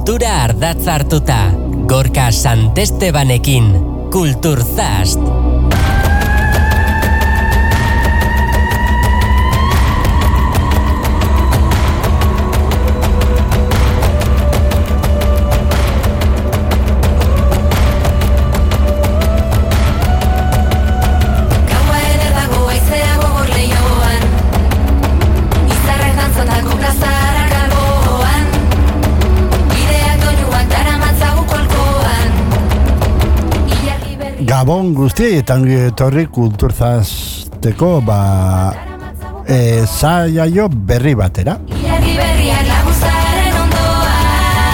Kultura ardatz hartuta, Gorka Santestebanekin, Kulturzast. Gabon guztiei eta ongi etorri Kulturzasteko saio berri batera. Ilargi berriak laguzaren ondoan.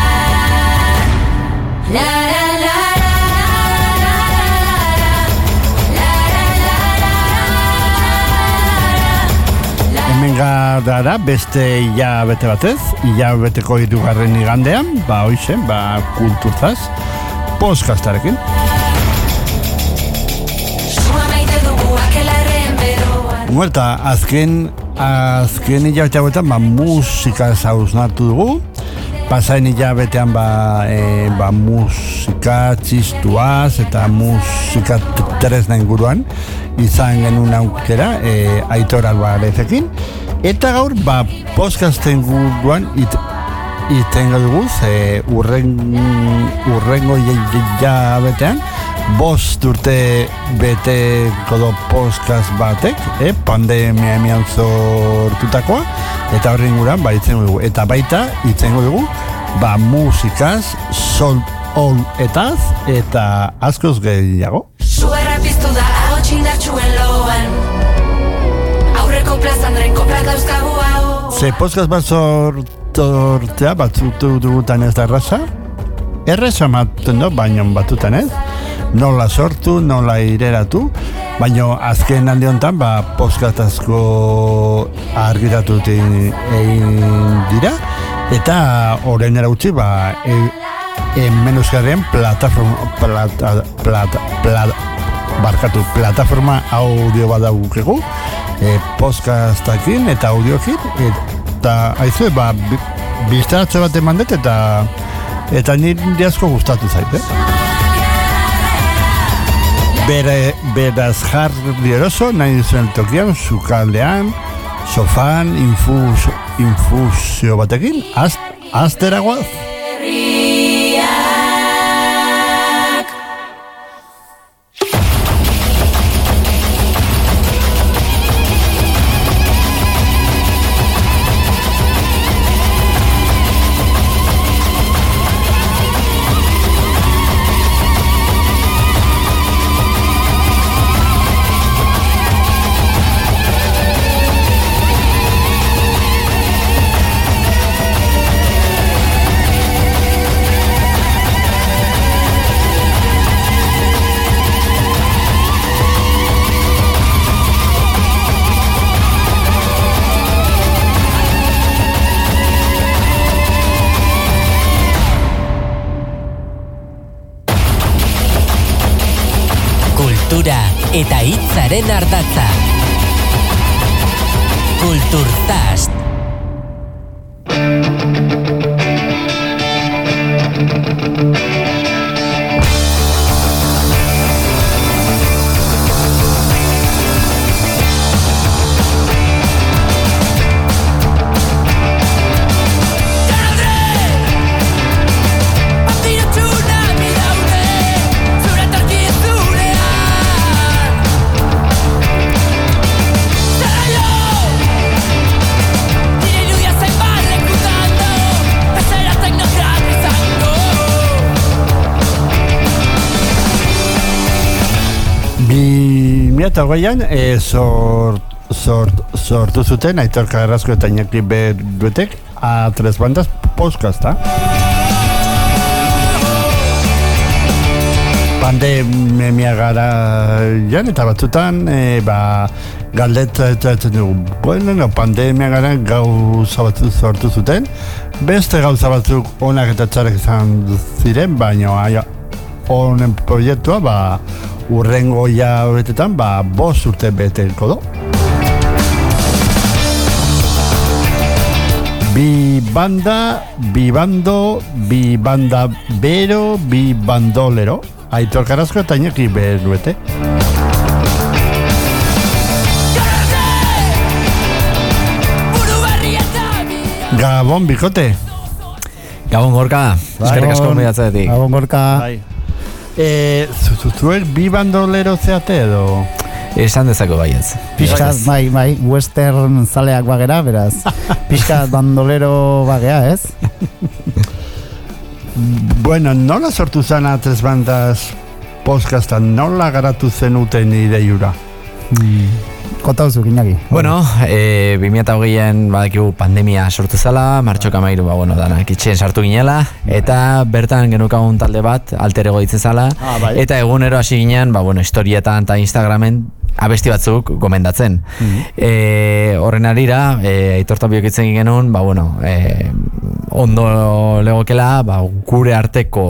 La la la la la. Hemen gara beste hilabete batez, hilabeteko 3. igandean, hoxe, Kulturzast podcastarekin. Eta azken hilabete hauetan musika hausnartu dugu. Pasain hilabetean musika txistuaz eta musika tresna inguruan izan genuen aukera Aitor Albarezekin. Eta gaur podcasten inguruan itengo dugu urrengo hilabetean 5 urte beteko do podcast batek, pandemia emian sortutakoa, eta horren guran itzengo dugu. Eta baita itzengo dugu, musikaz, etaz, eta askoz gehiago. Suerra piztu da, hau txindartxuen loan. Aurreko plazan drenko plata euskagu hau. Ze podcast bat sortortea, batzutu dugutan ez da erraza. Erraza maten do, baina batutan ez. Nola sortu, nola ireratu, baina azken aldi honetan podcast asko argitatu egin dira, eta orain erautzi menuzgarrien plataforma audio bat daukegu, podcastakin eta audiokin, eta haizu, biztaratze bat eman dut, eta nire asko gustatu zait, Beraz jarri eroso, nahi duzuen tokian, sukaldean, sofan, infusio batekin, azteragoaz. Eta hitzaren ardatza. Kulturzast. Eta hogeian sortu zuten Aitor Carrasco eta Iñaki Beruetek A3 Bandas podcasta. Pandemia garaian eta batzutan galdetzen dugu. Bueno, pandemia garaian gauza batzuk sortu zuten. Beste gauza batzuk onak eta txarrak izan ziren, baina honen proiektua urrengo hilabetetan 5 urte beteko do. Bi banda, bi bando, bi banda bero, bi bandolero. Aitor Carrasco eta Iñaki Beruete. Gabon, bikote. Gabon Gorka, eskerrik asko miratzetik. Gabon Gorka. Zuek bi bandolero zeate edo? Esan dezako baietz. Piskat, bai, western zaleak bagera, beraz. Piskat bandolero bagea, ez? Bueno, nola sortu zen A3 Bandas podcastan, nola garatu zenuten ideiura? Kotauzuk, Iñaki. Bueno, 2020an badakigu pandemia sortu zela, martxoka 13, danak itxen sartu ginela, eta bertan genukagun talde bat, alter ego ditzen zala, eta egunero hasi ginen, historietan eta Instagramen abesti batzuk gomendatzen. Horren arira, Aitor Tapiok itzen genuen, ondo legokela, gure arteko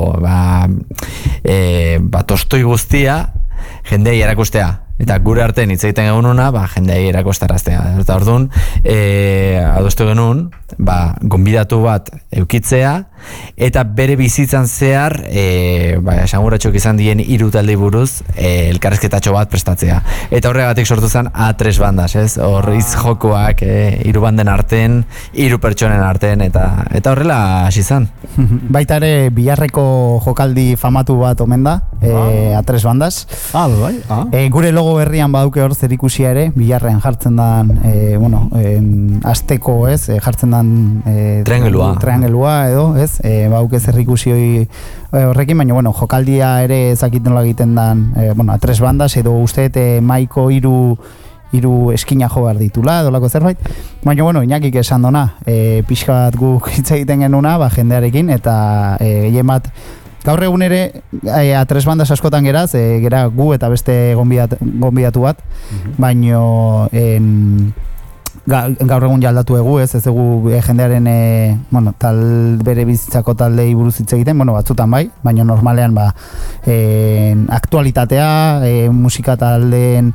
tostoi guztia jendei erakustea. Eta gure artean hitz egiten egununa, jendei erakostaraztea. Eta orduan, adostu genuen, gonbidatu bat eukitzea, eta bere bizitzan zehar, esanguratxok izan dien 3 taldei buruz, elkarrezketatxo bat prestatzea. Eta horregatik sortu zen A3 Bandas, ez? Hor jokoak 3 banden arten, 3 pertsonen arten, eta horrela hasi zen. Baita ere, biharreko jokaldi famatu bat omen da, A3 Bandas. Gure logo berrian baduke hor zerikusia ere, biharrean jartzen dan, asteko, ez, jartzen dan triangelua edo, ez, baduke zerikusi horrekin, baina, jokaldia ere ezakiten nola egiten dan, A3 Bandas edo usteet maiko 3 eskina jo behar ditula, edolako zerbait. Baina, Iñakik esan dona, pixka bat guk hitz egiten genuna, jendearekin, eta gehien bat, gaur egun ere, A3 Bandas askotan geraz, gera gu eta beste gonbidatu bat, baino gaur egun jaldatu egu, ez egu jendearen bere bizitzako taldei buruz hitz egiten, batzutan bai, baina normalean aktualitatea, musika taldeen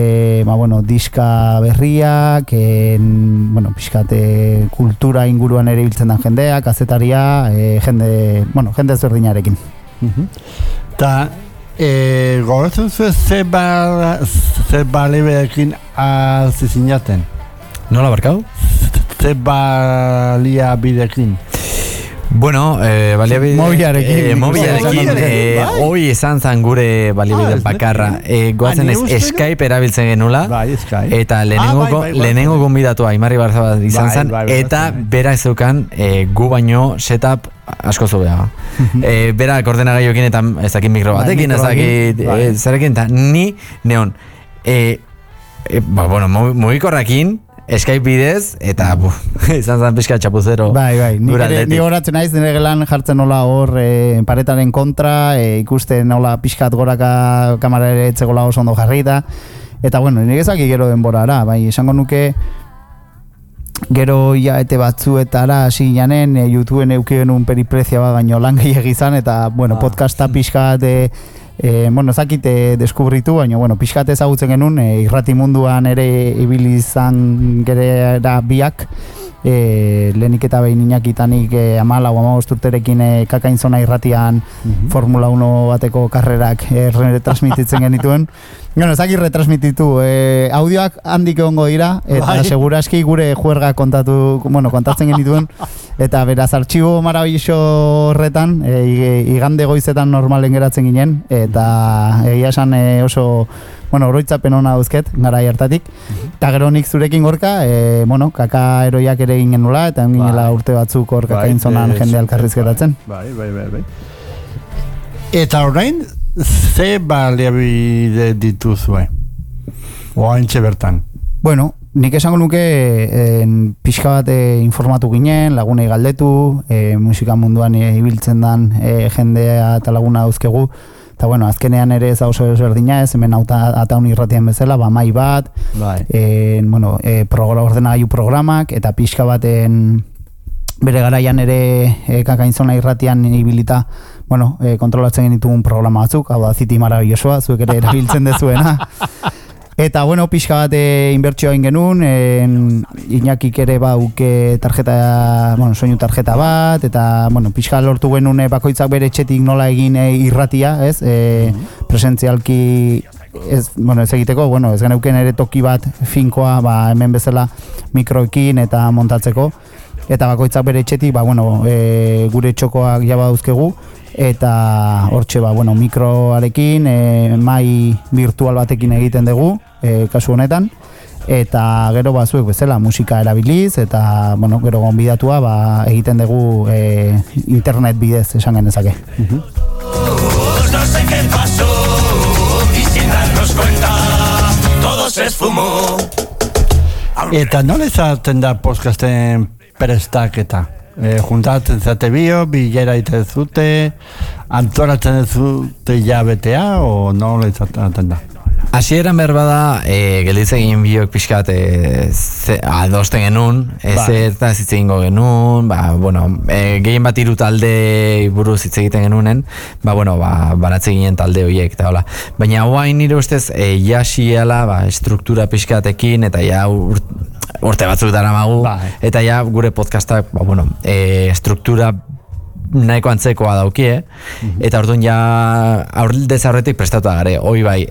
diska berriak, pixkat kultura inguruan ere biltzen den jendea, kazetaria, jende ezberdinarekin. Ta, gogoratzen zuen ze baliabideekin azizinaten? Nola barkau? Ze baliabideekin? Bueno, mobilarekin, hoi izan zan gure baliabide bakarra. Goazen Skype erabiltzen genula, eta lehenengo gonbidatua Imarri Barzabal izan zan, eta berak zeukan gu baino setup asko zubea. Berak ordenagaiokin eta ezakin mikro batekin, zarekin, eta ni neon mugikorrakin Skype bidez, eta izan zan pixka txapuzero. Bai, ni horatzen naiz, nire gelan jartzen nola hor paretaren kontra, ikusten nola pixkat goraka kamara ere etzegola oso ondo jarrita, eta nire ezaki gero denborara, bai, esango nuke gero iaete batzuetara hasi ginen, YouTubeen eukien un periprezia bat baino lan gehiagi izan, eta podcasta pixkat ezakite deskubritu, baina pixkat ezagutzen genuen, irrati munduan ere ibili izan gerera biak, lehenik eta behin Iñakitanik 14 urterekin Kakainzona irratian Formula 1 bateko karrerak retransmititzen genituen. Ezakit retransmititu, audioak handik egongo dira, eta seguraski gure juerga kontatzen genituen, eta beraz artxibo marabillo horretan, igande goizetan normalen geratzen ginen, eta egia esan oso oroitzapen hona dauzket, garai hartatik, eta gero nik zurekin Gorka, kaka eroiak ere ginen nula, eta ginela urte batzuk hor Kakaintzonan jende alkarrizketatzen. Bai. Eta orain, ze baliabide dituzue? Oaintxe bertan? Nik esango nuke pixka bat informatu ginen, lagunei galdetu, musika munduan ibiltzen dan jendea eta laguna dauzkegu, eta azkenean ere ez oso ezberdina ez, hemen ataun irratian bezala, mai bat, ordenagailu programak, eta pixka baten bere garaian ere Kakainzona irratian ibilita, kontrolatzen genitugun programa batzuk, hau da Ziti Marabillosoa, zuek ere erabiltzen dezuena. Eta, bueno, pixka bat inbertsioa egin genuen, Iñakik ere bauke tarjeta, bueno, soinu tarjeta bat, eta, bueno, pixka lortu genuen bakoitzak bere etxetik nola egin irratia, ez? Presentzialki, ez egiteko, bueno, ez geneuken ere toki bat finkoa, hemen bezala mikroekin eta montatzeko, eta bakoitzak bere etxetik, gure txokoak jaba dauzkegu, eta hortxe, mikroarekin, mai virtual batekin egiten dugu, kasu honetan, eta gero zuek bezala musika erabiliz, eta gero gonbidatua egiten dugu internet bidez, esan genezake. No sé qué pasó y sin darnos cuenta todo se esfumó. Eta nola izaten da podcasten prestaketa? Juntatzen zate bilera ite zute, antolatzen zute jabetea, o nola izaten da? Hasieran berba da, gelditzen egin biok pixkat adosten genuen, eta zitze egingo genuen, gehien bat hiru talde buruz hitz egiten genunen, baratze ginen talde horiek, eta hola. Baina hoain nire ustez, jasiela, struktura pixkatekin, eta ja urte batzuk daramagu, eta ja gure podcastak, struktura nahiko antzekoa daukie, eta orduan ja aurrildez aurretik prestatu gare, hoi bai,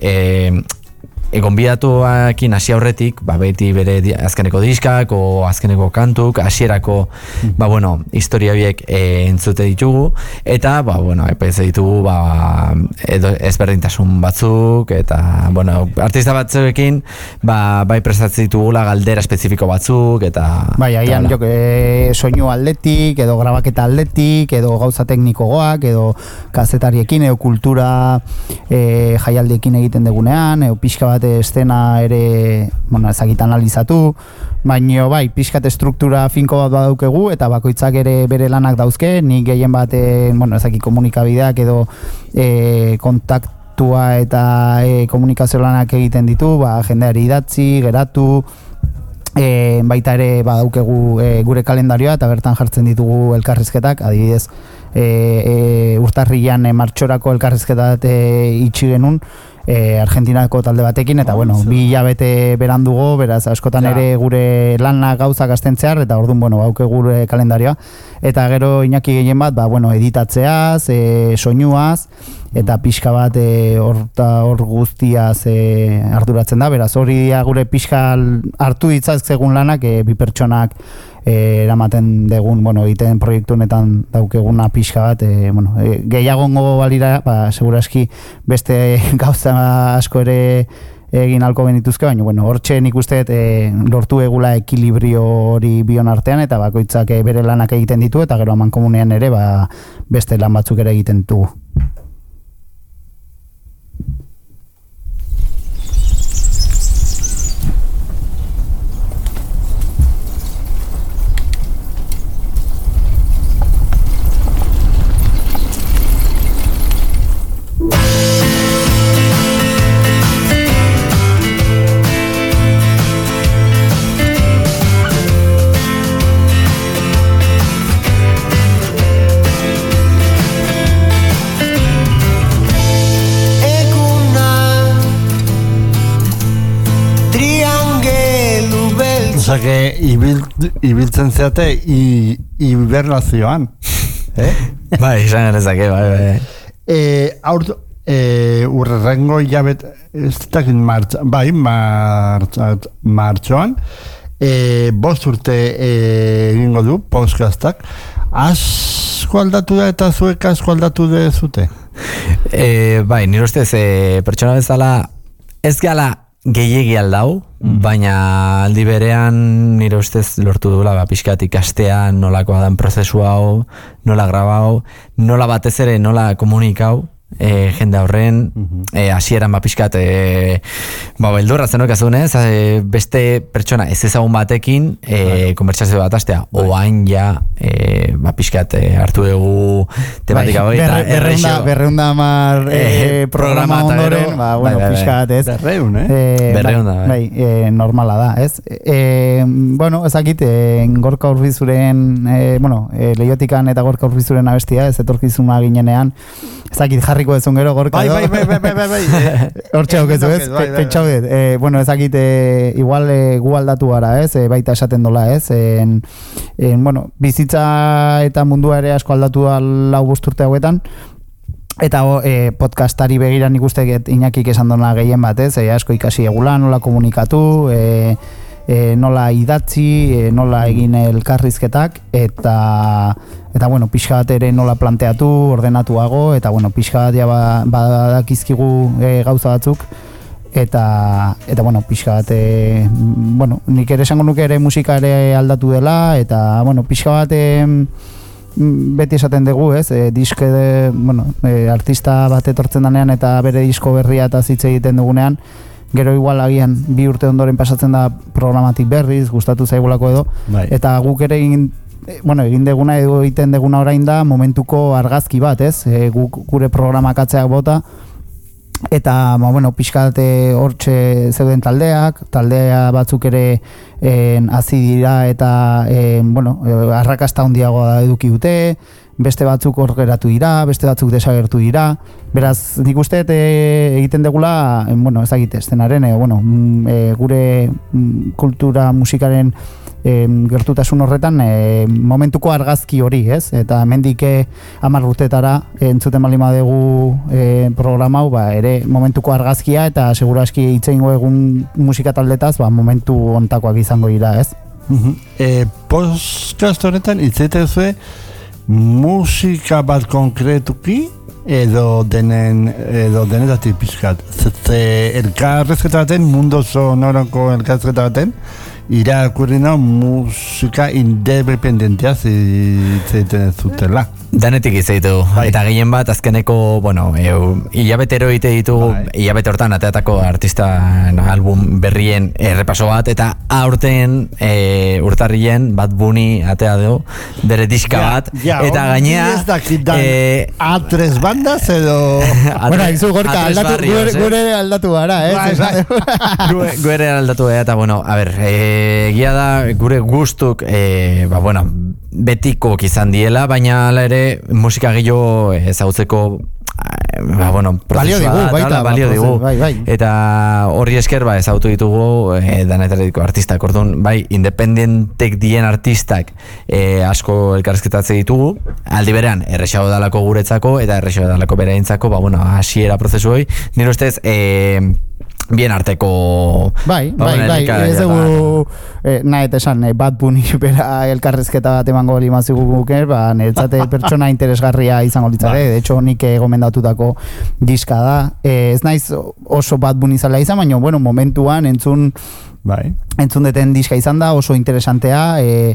gonbidatuakin hasi aurretik, beti bere azkeneko diskak o azkeneko kantuk, hasierako historia horiek entzute ditugu, eta epez ditugu ezberdintasun batzuk, eta artista batzuekin bai prestatzen ditugula galdera espezifiko batzuk, eta bai, agian soinu aldetik, edo grabaketa aldetik, edo gauza teknikoak, edo kazetariekin, edo kultura jaialdiekin egiten degunean, edo pixka bat estena ere, ezagit analizatu, baina bai, pixkat estruktura finko bat badaukegu, eta bakoitzak ere bere lanak dauzke, nik gehien bat, ezagit komunikabideak edo kontaktua eta komunikazio lanak egiten ditu, jendeari idatzi, geratu, baita ere badaukegu gure kalendarioa, eta bertan jartzen ditugu elkarrizketak, adibidez, urtarrian martxorako elkarrizketat itxi genuen, Argentinako talde batekin, eta bi hilabete berandugo, beraz askotan ere gure lanak gauzak astentzear, eta orduan bauke gure kalendarioa, eta gero Iñaki gehien bat, editatzeaz, soinuaz, eta pixka bat hor guztiaz arduratzen da, beraz hori gure pixka hartu ditzazkegun lanak, bi pertsonak eramaten degun, egiten proiektu honetan daukeguna pixka bat, gehiagongo balira, seguraski beste gauza asko ere egin alko benituzke, baina hortxe nik uste lortu egula ekilibrio hori bion artean, eta bakoitzak bere lanak egiten ditu, eta gero aman komunean ere beste lan batzuk ere egiten ditugu. Osake, ibiltzen zeate hibernazioan. Bai, izan genezake, bai. Urrengo hilabet, ez dakit martxoan, 5 urte egingo du, podcastak. Asko aldatu da eta zuek asko aldatu dezute? Bai, nire ustez, pertsona bezala ez gala gehiegi aldau, baina aldi berean nire ustez lortu dula pixkat ikastea nolakoa dan prozesu hau, nola grabau, nola batez ere nola komunikau jende horren, hasieran pixkat beldurra zenok azunez, beste pertsona ez ezagun batekin konbertsazio bat astea, oain ja pixkat hartu dugu tematika hori, eta berreunda amar programa ondoren, pixkat ez berreunda normala da, ez ezakit Gorka Urbizuren Leiotikan eta Gorka Urbizuren abestia, ez etorkizuna ginenean ezakit jarriko ezun gero gorka Bai. Hortxe haukezu ez, pentsau dut. Bueno, ezakit, igual gu aldatu gara ez, baita esaten dola ez. Bueno, bizitza eta mundua ere asko aldatu da 5 urte hauetan. Eta podcastari begiran ikusteget Iñakik esan dona gehien bat ez, asko ikasi egula, nola komunikatu, nola idatzi, nola egin elkarrizketak, eta bueno, pixka bat ere nola planteatu, ordenatuago, eta bueno, pixka bat ja badakizkigu gauza batzuk, eta bueno, pixka bat, bueno, nik ere esango nuke ere musika ere aldatu dela, eta bueno, pixka bat beti esaten dugu, ez? Bueno, artista bat etortzen danean eta bere disko berria eta hitz egiten dugunean, gero igual agian 2 urte ondoren pasatzen da programatik berriz, gustatu zaigulako edo, eta guk ere egin deguna edo egiten deguna orain da momentuko argazki bat, ez? Gure programak atzeak bota, eta bueno, pixkat hortxe zeuden taldea batzuk ere hasi dira eta bueno, arrakasta handiagoa eduki dute, beste batzuk hor geratu dira, beste batzuk desagertu dira. Beraz, nik uste egiten degula, bueno, ezagite, eszenaren, bueno, gure kultura musikaren gertutasun horretan momentuko argazki hori, ez? Eta hemendik 10 urtetara entzuten baldin badugu programa hau, ere momentuko argazkia eta seguru aski hitz egingo egun musika taldetaz, momentu hontakoak izango dira, ez? Podcast horretan hitz egiten zuen musika bat konkretuki edo denetatik pixkat. Elkarrezketa baten, mundo sonoroko elkarrezketa baten, irakurrina musika independentea zeiten zutela. Danetik izaitu, eta gehien bat azkeneko, bueno, hilabetero ite ditugu, hilabete hortan ateatako artista album berrien errepaso bat, eta aurten urtarrien Bad Bunny atea du, bere diska bat, eta gainea A3 bandas edo bueno, izu gorka, gure aldatu gara, gure aldatu gara, eta bueno, a ber, egia da gure gustuk bueno, betikok izan diela, baina ala ere musika gehiago ezagutzeko bueno, balio digu eta horri esker ezagutu ditugu danetaretiko artistak, orduan bai, independentek dien artistak asko elkarrizketatze ditugu, aldi berean errexago dalako guretzako eta errexago dalako bereintzako, bueno, hasiera prozesu hori, nire ustez bien arteko bai, ez dugu nahet esan Bad Bunny bera elkarrezketa bat emango limazigu guker, niretzate pertsona interesgarria izango litzake, de hecho nik gomendatutako diska da, ez naiz oso Bad Bunny zala izan, baina bueno, momentuan entzun deten diska izan da, oso interesantea,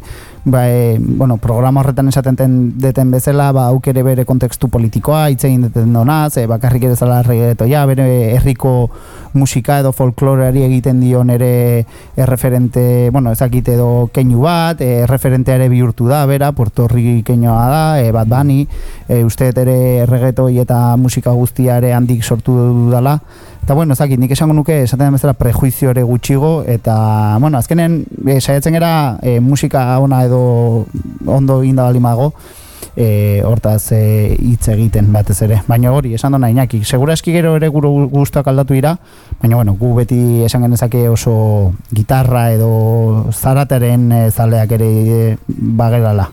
bueno, programa horretan esaten deten bezala, auk ere bere kontekstu politikoa, hitz egin deten donaz, bakarrik ere zala reggaetoia, bere herriko musika edo folkloreari egiten dion ere erreferente, bueno, ezakit edo keinu bat, erreferenteare bihurtu da, bera, Puerto Riqueñoa da, Bad Bunny, usteet ere reggaetoi eta musika guztiare handik sortu dudala, eta bueno, ezakit, nik esango nuke, esaten bezala prejuizio ere gutxigo, eta, bueno, azkenen, saiatzen gara musika ona edo ondo inda balimago, hortaz hitz egiten batez ere, baina hori, esan dona Iñaki, segura eski gero ere gure guztuak aldatu dira, baina bueno, gu beti esan genezake oso gitarra edo zarateren zaleak ere bagerala.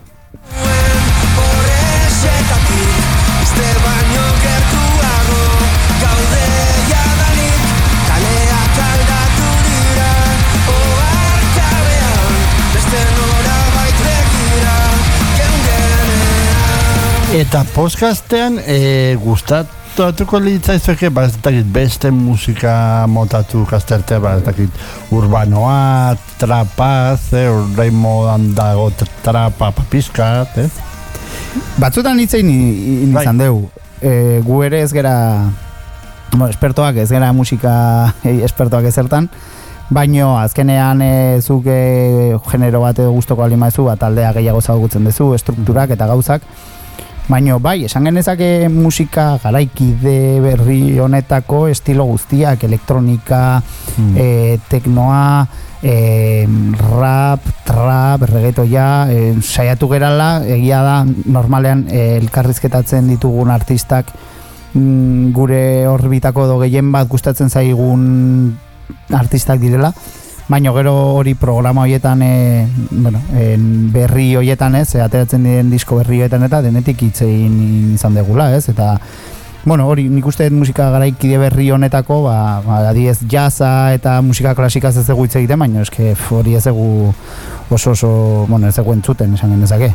Eta podcastean gustatuko litzaizueke beste musika motatu kastartea, urbanoa, trapaz, orain modan dago trapa papiskat, ez? Batzutan hitzein izan dugu, gu ere ez gera espertoak, ez gera musika espertoak ezertan, baino azkenean zuk genero bat edo gustoko alimazu, taldea gehiago zagutzen duzu, estrukturak eta gauzak, baina bai, esan genezake musika garaikide berri honetako estilo guztiak, elektronika, teknoa, rap, trap, reggaetoia, saiatu gerala, egia da normalean elkarrizketatzen ditugun artistak gure orbitako edo gehien bat gustatzen zaigun artistak direla. Baina gero hori programa horietan berri horietan ateratzen diren disko berri horietan eta denetik hitz egin izan degula, eta hori nik uste musika garaikide berri honetako adiez jazza eta musika klasikaz ez dugu hitz egiten, baina eske hori ez dugu oso ez dugu entzuten esan genezake.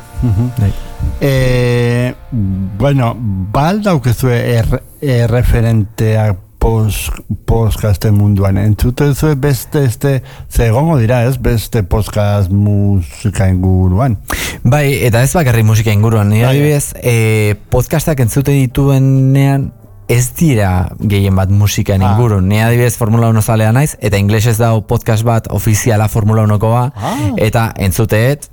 Bal daukezue referenteak podcasten munduan, entzuten zuen beste zegongo dira beste podcast musika inguruan. Bai, eta ez bakarrik musika inguruan, adibidez, podcastak entzuten dituenean ez dira gehien bat musikan ingurun. Ni adibidez Formula 1 zalea naiz, eta inglesez dago podcast bat ofiziala Formula 1koa, eta entzuteet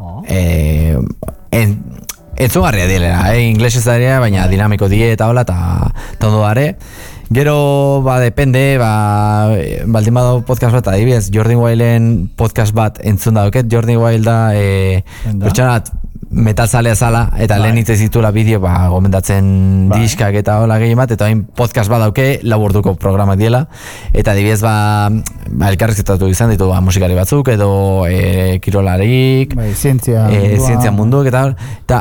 entzugarria dilera, inglesez daria, baina dinamiko die eta hola, eta ondo dare. Gero, depende, baldin badago podcast bat, adibidez, Jordan Wilden podcast bat entzun dauket. Jordan Wild da, pertsonat metalzalea zala, eta lehen hitz zitula bideo, gomendatzen diskak eta hola gehien bat, eta hain podcast bat dauke, 4 orduko programak diela, eta adibidez, elkarrizketatu izan ditu musikari batzuk, edo kirolarik, zientzia munduak, eta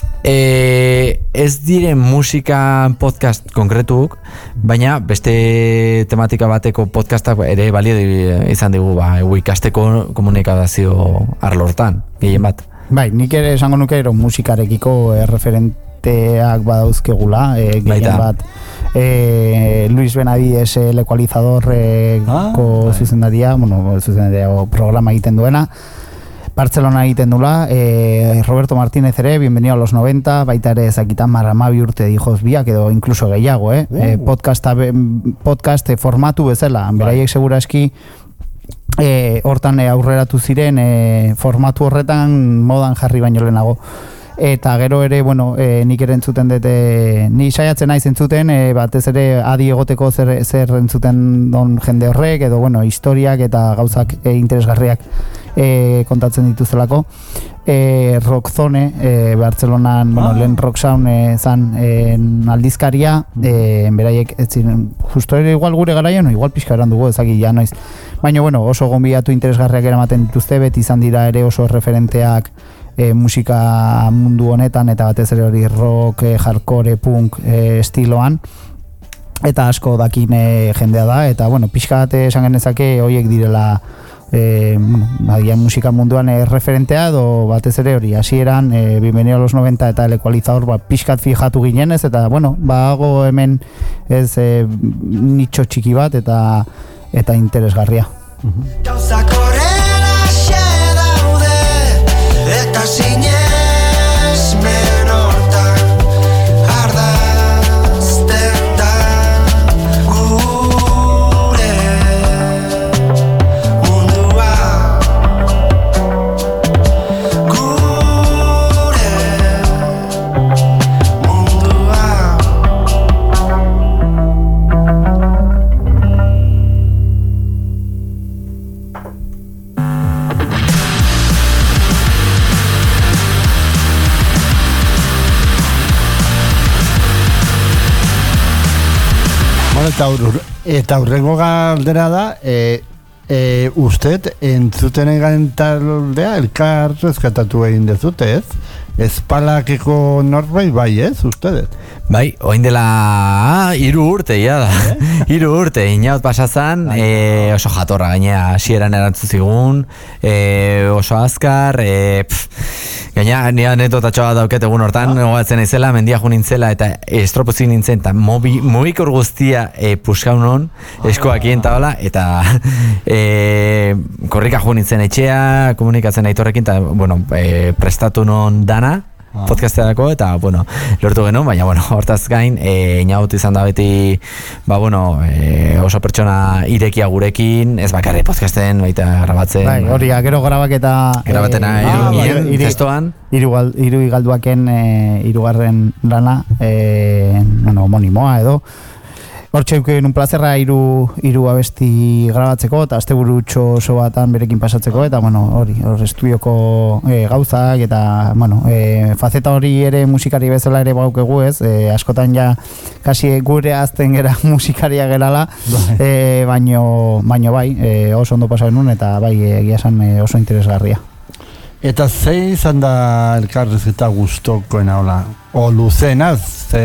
ez diren musika podcast konkretuk, baina beste tematika bateko podcastak ere balio izan digu ikasteko komunikazio arlortan, gehien bat. Bai, nik ere esango nuke musikarekiko referenteak badauzkegula, gehien bat Luis Benavides el ecualizadorreko zuzendaria, programa egiten duena, Barcelona egiten dula, Roberto Martínez ere, bienvenido a los 90, baita ere ezakitan marramabi urte dijos biak, edo incluso gehiago, podcast formatu bezala, beraiek seguraski hortan aurreratu ziren, formatu horretan modan jarri baino lehenago. Eta gero ere, nik ere entzuten dut, ni saiatzen naiz entzuten, batez ere adi egoteko zer entzuten don jende horrek, edo historiak eta gauzak interesgarriak kontatzen dituzelako. Rockzone, Bartzelonan, lehen Rocksound zan aldizkaria, beraiek, justo ere igual gure garaian, igual pixka eran dugu, ezagik ja noiz. Baina, oso gonbidatu interesgarriak eramaten dituzte, beti izan dira ere oso referenteak musika mundu honetan, eta batez ere hori rock, hardcore, punk estiloan, eta asko dakin jendea da, eta pixka bat esan genezake horiek direla musika munduan referentea, edo batez ere hori hasieran bienvenido a los 90 eta el ecualizador pixkat fijatu ginenez, eta hago hemen ez nitxo txiki bat eta interesgarria. Gauzak horrela xe daude eta sinesmen hortan ardazten da gure mundua, Eta hurrengo galdera da, usted entzuten egin taldea elkar reskatatu egin dezute, ez? Espalakeko norbait bai, ez, ustedet? Bai, oin dela 3 urte, ja da. 3 urte, inaut pasazan, oso jatorra gaina hasieran erantzu zigun, oso azkar, gaina nire anekdotatxo bat dauket egun hortan, gogatzen izela, mendia jo nintzela, eta estropozik nintzen, eta mobikor guztia puskaunon, eskoakien eta hola, eta korrika jo nintzen etxea, komunikatzen aitorrekin, eta prestatu non dana, podcasterako, eta, lortu genuen, baina, hortaz gain, inaut izan da beti, oso pertsona irekia gurekin, ez bakarri podcasten, baita grabatzen. Bai, hori, gero grabaketa... Grabatena testoan. Hiru igalduaken hirugarren lana, homonimoa edo. Hortxe euken un plazerra hiru abesti grabatzeko eta asteburutxo oso batan berekin pasatzeko eta bueno, hor estudioko gauzak eta bueno, faceta hori ere musikari bezala ere baukegu ez, askotan ja kasi gure azten gera musikaria gerala, baino bai, oso ondo pasa genuen eta bai egia esan oso interesgarria. Eta zei izan da elkarrizketa gustokoena hola? O luzenaz,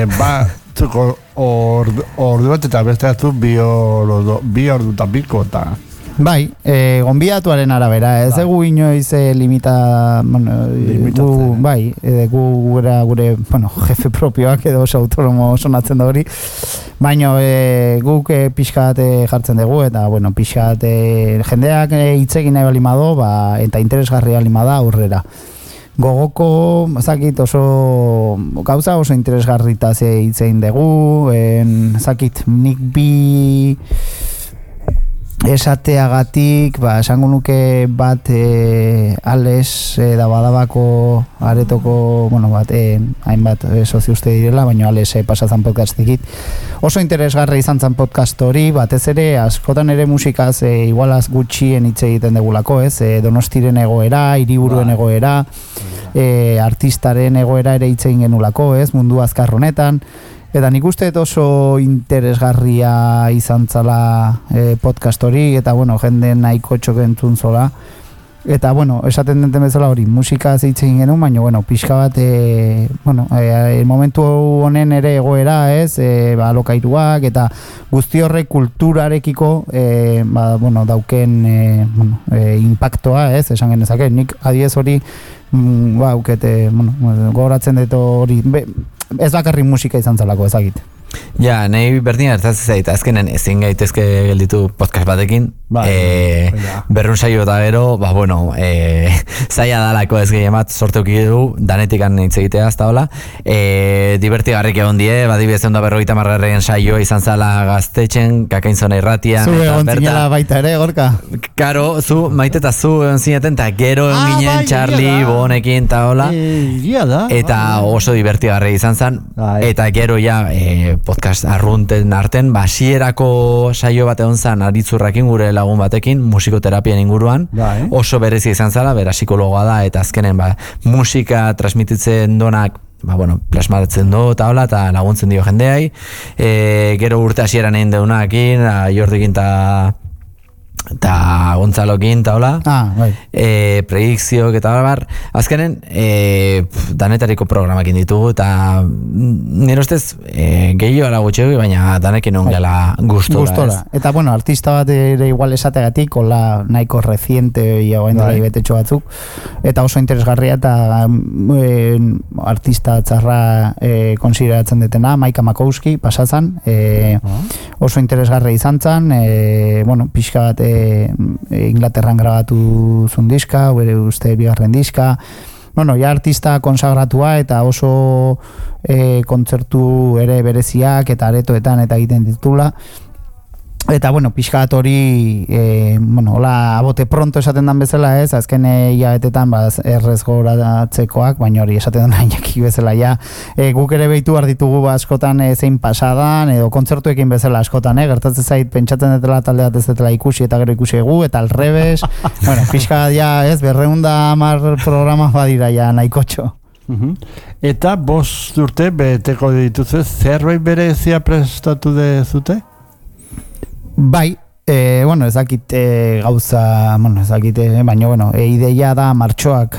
ordu bat eta beste batzu bi ordu eta piko eta... Bai, gonbidatuaren arabera, ez egu inoiz limita, bueno, bai, gu gure, bueno, jefe propioak edo oso autonomo sonatzen da hori, baina guk pixkat jartzen dugu, eta, bueno, pixkat jendeak hitzegin nahi balimado, eta interesgarria balimada aurrera. Gogoko, zakit oso gauza oso interesgarritaz hitzein dugu, zakit nik bi esateagatik, esango nuke bat Ales da Badabako aretoko, bueno, bat hainbat sozio uste direla, baina Ales pasazan podcastikit. Oso interesgarri izan zen podcast hori, batez ere, askotan ere musikaz igualaz gutxien hitz egiten degulako, ez? Donostiren egoera, hiriburuen egoera, artistaren egoera ere hitz egin genulako, ez? Mundu azkar honetan. Eta nik uste oso interesgarria izan zala podcast hori, eta bueno, jende nahiko txok entzun zola. Eta bueno, esaten denten bezala hori, musika zeitzen genuen, baina bueno, pixka bat, momentu honen ere egoera ez, alokairuak, eta guzti horrek kulturarekiko dauken impactoa ez, esan genezake. Nik adiez hori, gogoratzen dut hori, ez bakarrik musika izan zelako ezagit. Ja, nahi berdin hartatzen zait, azkenen ezin gaitezke gelditu podcast batekin, berrun saio eta gero, zaila dalako ez gehiemat sorteuki du, danetikan hitz egitea ez da hola, divertigarrik egon die, badibidez ondo 50. saio izan zala Gaztetxen, Kakainzona irratian. Zu egon zinela baita ere, Gorka? Karo, zu, maite eta zu egon zineten, eta gero egon ginen Charlie, Bonekin eta hola, eta oso divertigarri izan zen, eta gero ja podcast arrunten arten, basierako saio bat egon zen Aritzurrakin gure lagun batekin, musikoterapian inguruan, oso berezi izan zala, bera psikologoa da, eta azkenen musika transmititzen donak, plasmatzen do, eta hola, eta laguntzen dio jendeai, gero urte hasieran egin deunakin, Jordikin eta Gontzalokin, eta hola, predikzioak eta bar, azkenen danetariko programakin ditugu, eta nire ustez gehiago ala gutxegu, baina danekin ongela gustora. Eta bueno, artista bat ere igual esategatik, hola nahiko reciente iagoendela ibetetxo batzuk, eta oso interesgarria, eta artista txarra konsideratzen detena, Maika Makowski pasazan, oso interesgarria izan zan, pixka bat Inglaterran grabatu zuen diska, bere uste bigarren diska, ja artista konsagratua eta oso kontzertu ere bereziak eta aretoetan eta egiten ditula. Eta, pixkat hori, hola, abote pronto esaten dan bezala ez, azken hilabetetan errez goratzekoak, baina hori esaten dan ainaki bezala, guk ere behitu ditugu askotan zein pasadan, edo kontzertuekin bezala askotan, gertatzen zait, pentsatzen detela talde bat ez detela ikusi eta gero ikusi egu, eta alrebes, pixkat ez, 210 programa badira nahikotxo. Eta 5 urte beteko dituzue, zerbait berezia prestatu dezute? Bai, ezakit gauza, baina, ideia da martxoak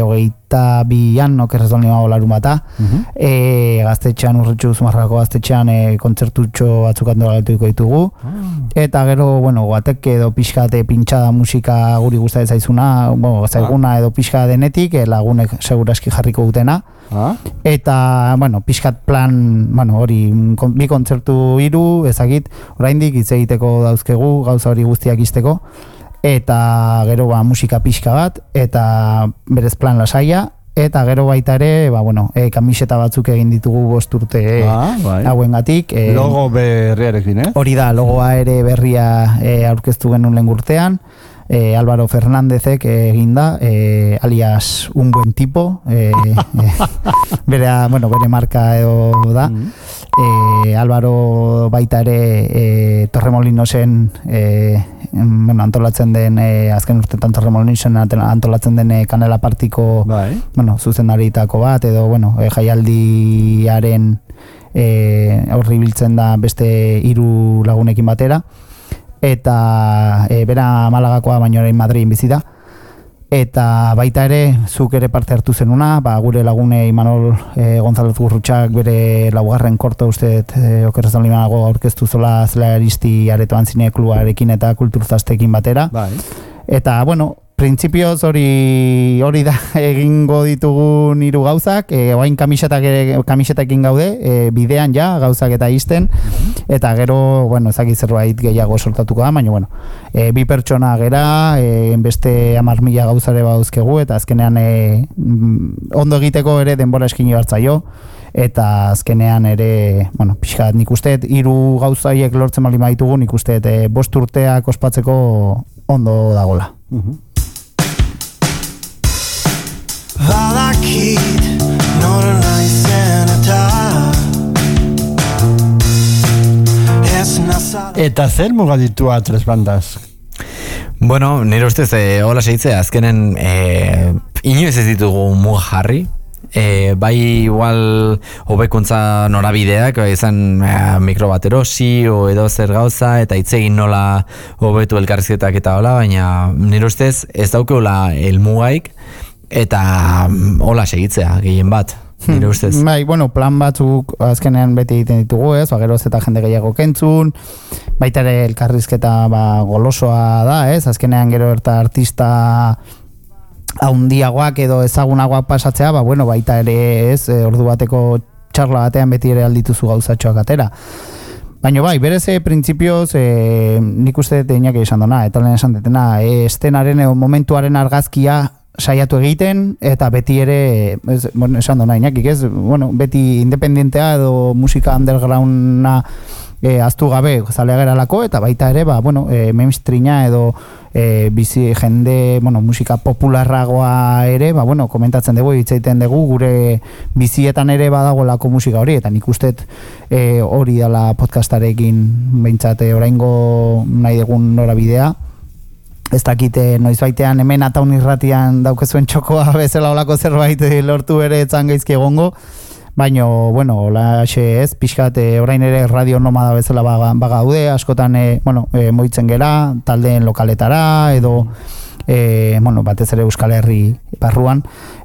22an, okerrezon limago larun bata, Gaztetxean, Urritxu Zumarrako Gaztetxean kontzertutxo batzuk antolatuko ditugu, eta gero, guatek edo pixkate pintxada musika guri gustatzen zaizuna, zaiguna edo pixka denetik, lagunek seguraski jarriko dutena, eta, pixkat plan, hori, bi kontzertu 3, ezagit, oraindik hitz egiteko dauzkegu, gauza hori guztiak izteko, eta gero musika pixka bat, eta berez plan lasaia, eta gero baita ere, kamiseta batzuk egin ditugu 5 urte hauengatik. Logo berriarekin, Hori da, logoa ere berria aurkeztu genuen lehen urtean, Álvaro Fernándezek eginda, alias un buen tipo, bere marka edo da, Álvaro baita ere Torremolinosen antolatzen den azken urtetan Torremolinosen antolatzen den kanela partiko zuzendaritako bat edo jaialdiaren horri biltzen da beste 3 lagunekin batera eta bera Malagakoa baino orain Madrilen bizi da. Eta baita ere, zuk ere parte hartu zenuna, gure lagune Imanol González Gurrutxak bere laugarren korto usteet okerrezan limanago aurkeztu zola Zelaristi aretoan zinekluarekin eta kulturzastekin batera. Eta, printzipioz hori da egingo ditugun 3 gauzak, oain kamisetakin gaude, bidean ja, gauzak eta izten, eta gero, ezakit zerbait gehiago sortatuko da, baina, 2 pertsona gera, beste 10.000 gauzare bauzkegu, eta azkenean ondo egiteko ere denbora eskini hartzaio, eta azkenean ere, pixkat nik usteet 3 gauzaiek lortzen baldin baditugu, nik usteet 5 urteak ospatzeko ondo dagola. Badakit nora naizen eta zer mugaditu A3 Bandas? Nire ustez hola segitzea azkenen inoiz ez ditugu muga jarri. Bai igual hobekuntza norabideak izan mikro bat erosi o edo zer gauza eta hitzegin nola hobetu elkarrizketak eta hola, baina nire ustez ez daukeula helmugaik eta hola segitzea gehien bat, nire ustez. Bai, plan batzuk azkenean beti egiten ditugu, ez? Geroz eta jende gehiago kentzun, baita ere elkarrizketa golosoa da, ez? Azkenean gero eta artista haundiagoak edo ezagunagoak pasatzea, baita ere, ez? Ordu bateko txarla batean beti ere aldituzu gauzatxoak atera. Baina berez printzipioz nik uste Iñaki esan dona, eta lehen esan detena, estenaren momentuaren argazkia saiatu egiten, eta beti ere, esan dona Iñakik, ez? Beti independentea edo musika undergrounda aztu gabe zalea geralako, eta baita ere, mainstreama edo bizi jende, musika popularragoa ere, komentatzen dugu, hitzaiten dugu, gure bizietan ere badagoelako musika hori, eta nik usteet hori dela podcastarekin behintzat oraingo nahi dugun norabidea. Ez dakite noiz baitean hemen Ataun Irratian daukezuen txokoa bezala olako zerbait lortu ere etzan gaizki egongo, baina, hola ez, pixkat orain ere radio nomada bezala bagaude, askotan moitzen gera, taldeen lokaletara, edo batez ere Euskal Herri barruan,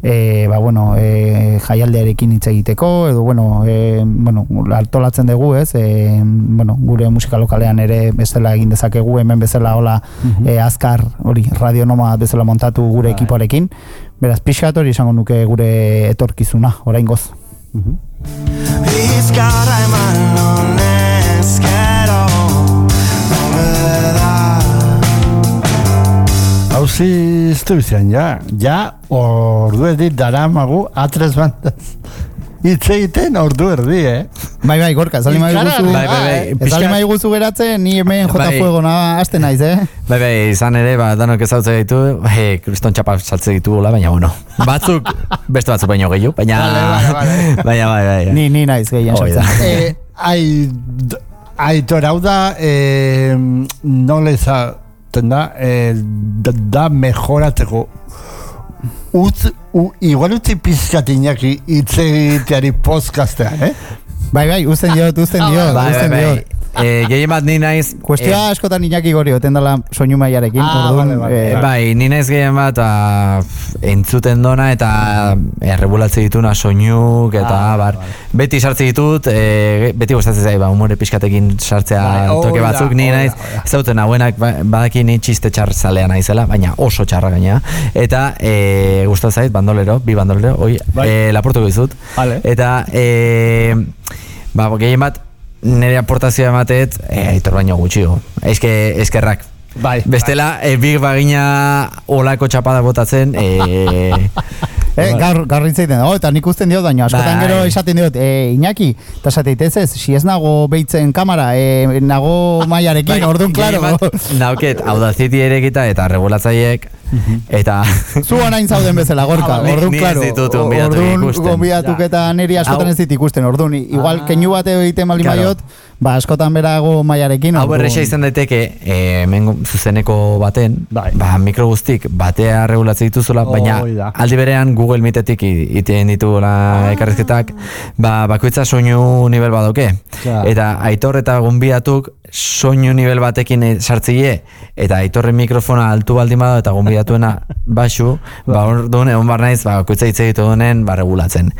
jaialdearekin hitz egiteko, edo, altolatzen dugu, ez, gure musika lokalean ere bezala egin dezakegu, hemen bezala hola azkar, hori, radio nomad bezala montatu gure ekipoarekin, beraz, pixkat hori esango nuke gure etorkizuna, oraingoz. Bizkarra eman honezkero Hauzi iztu izan, ja ordu erdi daramagu A3 Bandas hitz egiten ordu erdi, Bai, Gorka, ez alima iguzu geratzen, ni hemen jota fuego haste naiz, Bai, izan ere, danok ezautze ditu, kriston txapa saltze ditu, baina, batzuk, beste batzuk baino gehiu, baina, bai. Ni naiz gehien saltzen. Aitor, hau da, noleza, da mejoratzeko igual utzi pizkat Iñaki hitz egiteari podcastean, Bai, uzten diot. Gehien bat ni naiz kuestioa askotan Iñaki gori oten dela soinu mailarekin, bai, ni naiz gehien bat entzuten dona eta errebulatze dituna soinuk eta beti sartze ditut, beti gustatzen zait umore pixkatekin sartzea toke batzuk, ni naiz zauten hauenak badaki ni txiste txar zalea naizela, baina oso txarra gainea, eta gustatzen zait bi bandolero, laportuko dizut, eta gehien bat nire aportazioa emateet, Aitor baino gutxio. Eskerrak. Bestela, big bagina olako txapada botatzen, gaur intzaiten, eta nik usten diot, baina askotan gero esaten diot, Iñaki, eta esateitez ez, si ez nago beitzen kamara, nago maiarekin, orduan, klaro. Nauket, Audacity erekita eta regulatzaiek, Eta Zu orain zauden bezala, Gorka. Orduan, ni ez claro, ditut gonbidatu orduan ikusten. gonbidatuk eta niri askotan ez dit ikusten. Orduan, igual keinu bate egiten bali Claro. maiot, ba askotan berago maiarekin. hau erresa izan daiteke, hemen zuzeneko baten, Bai. ba mikro guztik batea regulatzen dituzula, baina Hoi da. aldi berean Google Meetetik iten ditugula ekarrizketak, ba bakoitza soinu nivel badoke. Ja. Eta Aitor eta gonbidatuk soinu nivel batekin sartzie, eta Aitorren mikrofona altu baldin bada eta gonbidatuena baxu, ba orduan egon bar naiz, ba bakoitza hitz egitu duenen ba regulatzen.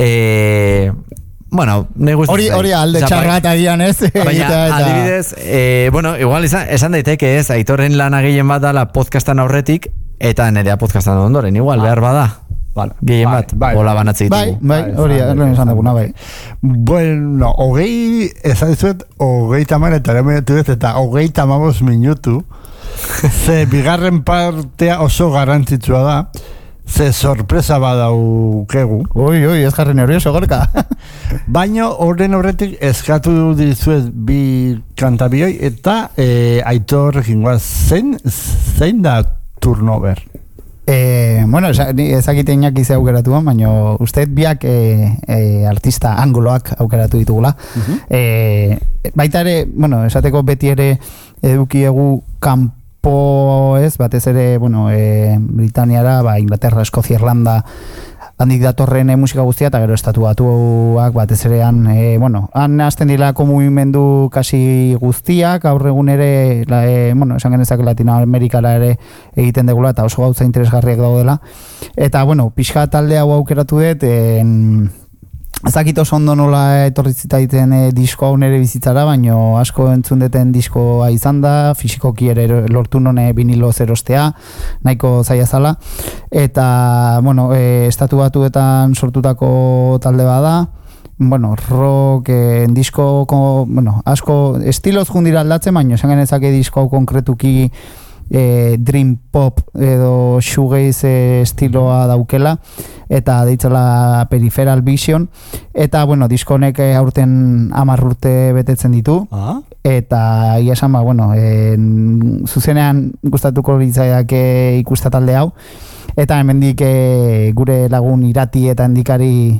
Bueno, nahi gustatzen zait. Hori alde Osea, txarrat agian ez. Baina, egitea eta- adibidez, bueno, igual esan daiteke ez, Aitorren lana gehien bat dala podcastan aurretik, eta nerea podcastan ondoren, igual, behar bada. Vale. Gehien Bai, bat, bai, hola banatze Bai, ditugu. bai, hori esan duguna, bai. Bueno, esan dizuet, 30 eta elementu ez, eta 35 minutu, ze bigarren partea oso garrantzitsua da, ze sorpresa badaukegu. Oi, ez jarri nervioso, Gorka. Baina horren horretik eskatu dizuet bi kantabioi eta Aitor jingoa zein da turnover? Bueno, ezakite Iñaki ze aukeratuan, baina uste biak artista angoloak aukeratu ditugula. Baita ere, bueno, esateko beti ere edukiegu kanpo ez, batez ere, bueno, Britaniara, ba, Inglaterra, Eskozia, Irlanda, handik datorren musika guztia, eta gero estatu batuak batez ere bueno, han hasten dilako mugimendu kasi guztiak, gaur egun ere, bueno, esan genezak Latinoamerikara ere egiten degula, eta oso gauza interesgarriak daudela. Eta, bueno, pixka talde hau aukeratu dut, ezakit oso ondo nola etorri zitaiten disko hau nere bizitzara, baino asko entzun deten diskoa izan da, fisikoki ere lortu none vinilo zerostea, nahiko zaila zala, eta, bueno, estatu batuetan sortutako talde bada, bueno, rock, disko, bueno, asko estiloz jundira aldatzen, baino esan genezake disko hau konkretuki dream pop edo shoegaze estiloa daukela, eta deitzela Peripheral Vision, eta bueno, diskonek aurten 10 urte betetzen ditu, eta ia esan, ba, bueno, zuzenean gustatuko litzaiake ikusta talde hau, eta hemendik gure lagun Irati eta Endikari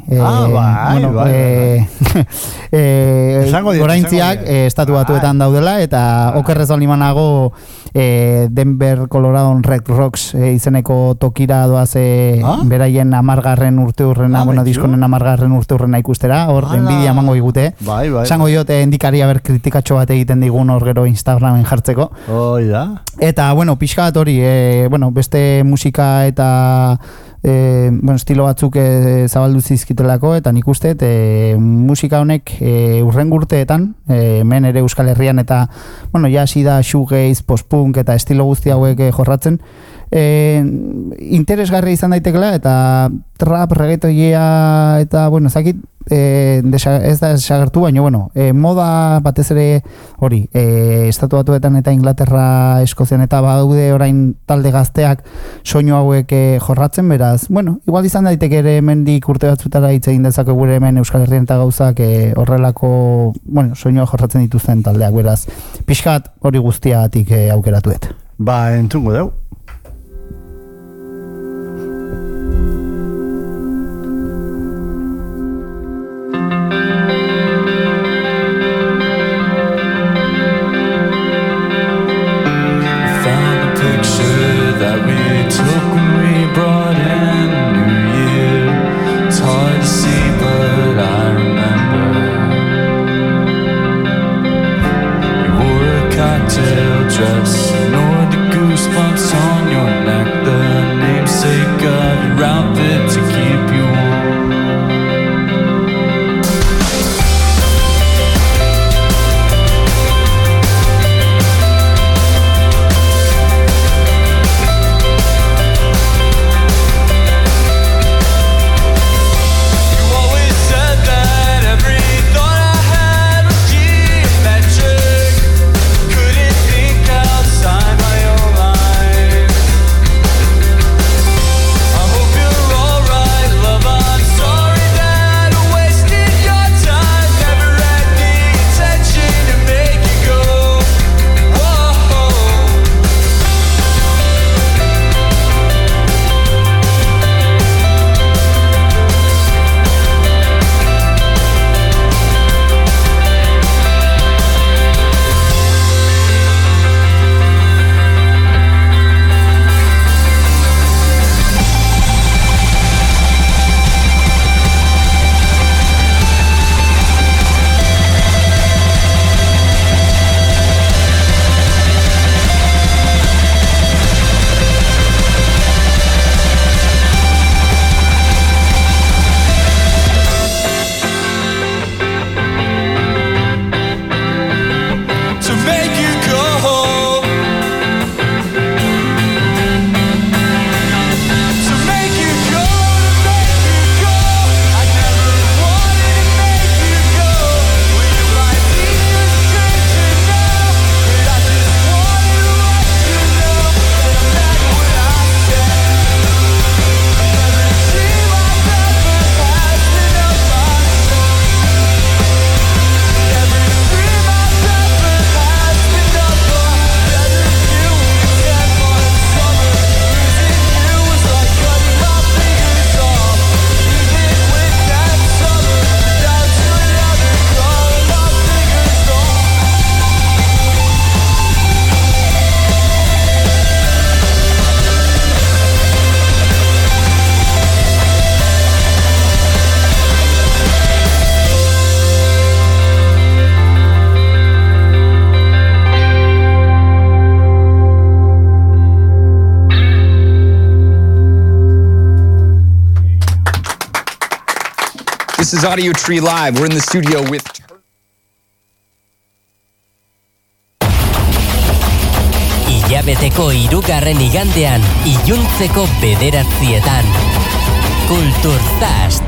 goraintziak estatu batuetan daudela, eta okerrez balimanago Denver, Colorado Red Rocks izeneko tokira doaz beraien 10. urte hurrena, bueno, diskonen 10. urte hurrena ikustera, hor enbidia emango digute. Bai. Esango diote Endikari aber kritikatxo bat egiten digun hor gero Instagramen jartzeko. Hoi da. Eta, bueno, pixka bat hori, bueno, beste musika eta bueno, estilo batzuk zabaldu zizkitelako, eta nik uste musika honek urrengo urteetan, hemen ere Euskal Herrian, eta, bueno, ja hasi da shoegaze, post-punk eta estilo guzti hauek jorratzen, interesgarri izan daitekela, eta trap, reggaetoia, eta, bueno, ezakit, ez da desagertu, baina, bueno, moda batez ere hori, estatu batuetan eta Inglaterra, Eskozian eta badaude orain talde gazteak soinu hauek jorratzen, beraz, bueno, igual izan daiteke ere hemendik urte batzutara hitz egin dezake gure hemen Euskal Herrian eta gauzak horrelako, bueno, soinua jorratzen dituzten taldeak, beraz, pixkat hori guztiagatik aukeratuet. Ba, entzungo deu. This is Audio Tree Live. We're in the studio with... Ilabeteko 3. igandean, iluntzeko 9:00. Kulturzast.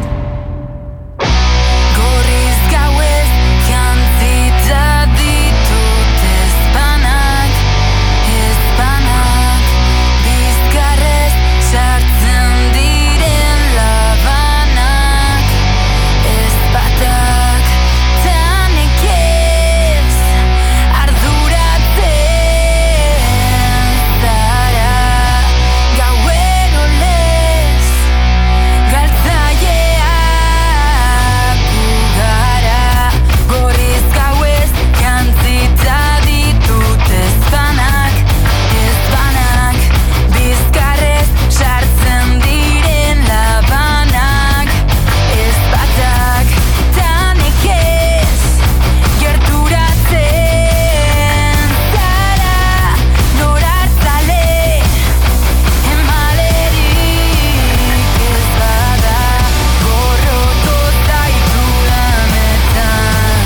Gorriz gauez jantzita ditut ezpanak, bizkarrez sartzen diren labanak, ezpatak tanekez arduratzen zara, gauero lez galtzaileak ugara. Gorriz gauez jantzita ditut ezpanak, bizkarrez sartzen diren labanak, ezpatak tanekez gerturatzen zara, norartzale emalerik ez bada, gorroto zaitu lanetan.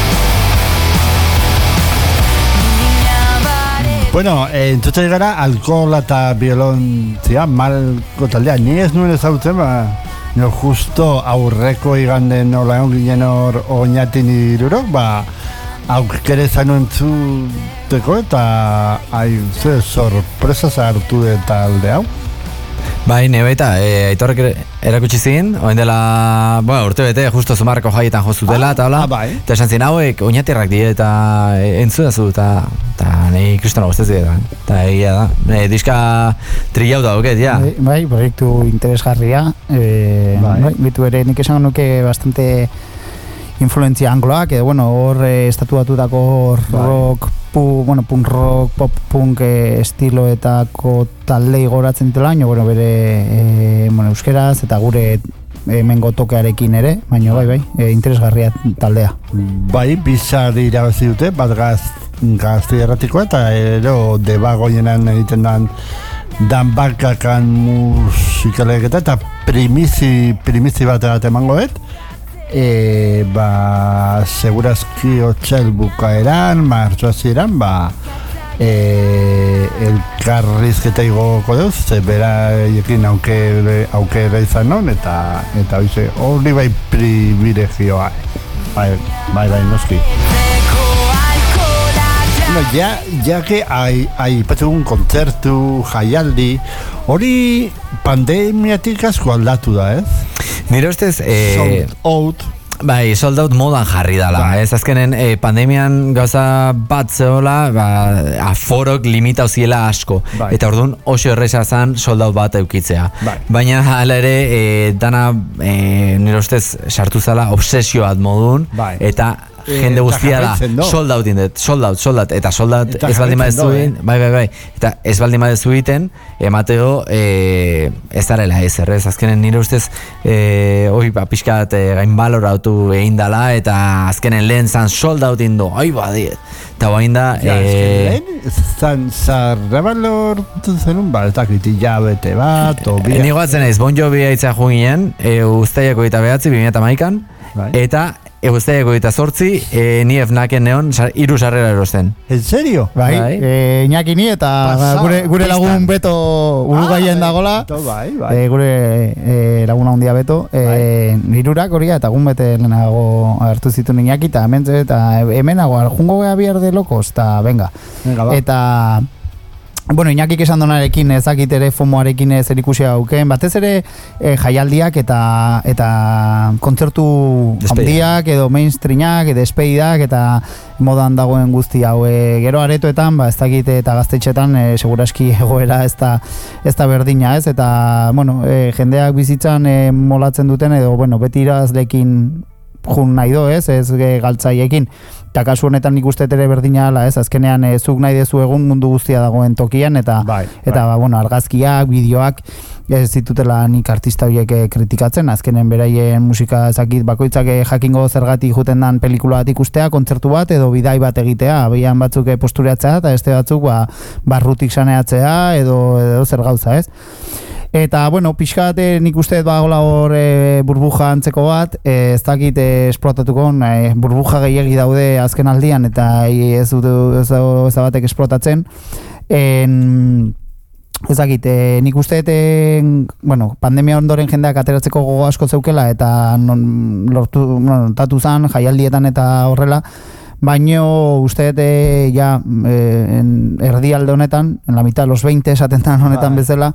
Bueno, entzutei gara alkohola eta biolentzia malko taldea. Ni ez nuen ezagutzen, no justo aurreko igande nola egon ginen hor oinatin irurok, aukere zanuen zuteko eta sorpresa hartu de talde hau. Bai, baita, Aitorrek erakutsi zin, oen dela, urte bete, justo Zumarreko jaietan jozutela, eta hola, eta esan zin, hauek oinatirrak die, eta entzudazu, eta nahi kristona guztez dira, eta egia da, diska trillau da, oket, ja. Bai, proiektu interesgarria, bitu ere, nik esan nuke bastante influentzia angloak, edo, hor estatuatutako rock, punk rock, pop punk estiloetako taldei goratzen dela, bere euskeraz eta gure hemengo tokearekin ere, baina bai, interesgarria taldea. Bai, bizar irabazi dute, bat gazte erratikoa, eta ero debagoienan egiten dan bakakan musikalek eta primizi bat emangoet, segurazki otxail bukaeran, martxoazieran, elkarrizketa igoko deuz, beraiekin aukera izan non, eta hori bai privilegioa, bai, noski. Bueno, ya que aipatzen kontzertu, jaialdi, hori pandemiatik asko aldatu da, ez? Nire ustez, sold out. Bai, sold out modan jarri dala. Ez azkenen pandemian gauza bat zehola, aforok limitau ziela asko. Eta orduan oso erresa zan sold out bat eukitzea. Baina hala ere, dana nire ustez sartu zala obsesio bat modun, eta jende guztia da, sold out, eta sold out ez baldin badezuin, bai, eta ez baldin badezuiten, emateo ez darela ez, azkenen nire ustez pixkat gain baloratu egin dala, eta azkenen lehen zan sold out indo, eta bain da zan zarrabalortu zenun, eta kriti jabete bat, nigo atzen ez, Bon Jovi aitzea juginen, Uztaileko eta behatzi, 2008an, eta Eguztaiako eta 8, ni efnaken neon 3 sarrera erosten. En serio? Bai, Iñaki ni eta gure lagun Beto Uruguayen dagola. Gure laguna handia Beto, hirurak hori eta egun bete lehenago hartu zitu Iñaki eta hemenago jungo gea bihar de locos eta venga. Eta Iñakik esan donarekin ezakit ere FOMOarekin zer ikusia auken, batez ere jaialdiak eta kontzertu handiak edo mainstreamak edo despedidak eta modan dagoen guzti hau. Gero aretoetan, ez dakit eta gaztetxetan seguraski egoera ez da berdina, ez? Eta, jendeak bizitzan molatzen duten edo, beti irazlekin jun nahi do, ez galtzaiekin. Eta kasu honetan nik uste ere berdina ala, ez? Azkenean zuk nahi dezu egun mundu guztia dagoen tokian, eta argazkiak, bideoak, ez ditutela nik artista horiek kritikatzen, azkenen beraien musika ezakit bakoitzak jakingo zergatik juten dan pelikula bat ikustea, kontzertu bat edo bidai bat egitea, abian batzuk postureatzea eta beste batzuk barrutik saneatzea edo zer gauza, ez? Eta, bueno, pixkat nik uste bagola hor burbuja antzeko bat, ez dakit esplotatuko, burbuja gehiagi daude azken aldian, eta ez batek esplotatzen. Ezakit, nik uste bueno, pandemia ondoren jendeak ateratzeko gogo asko zeukela eta tatu zan, jaialdietan eta horrela, baino uste ja erdialde honetan, en la mitad los 20 esaten honetan bezala,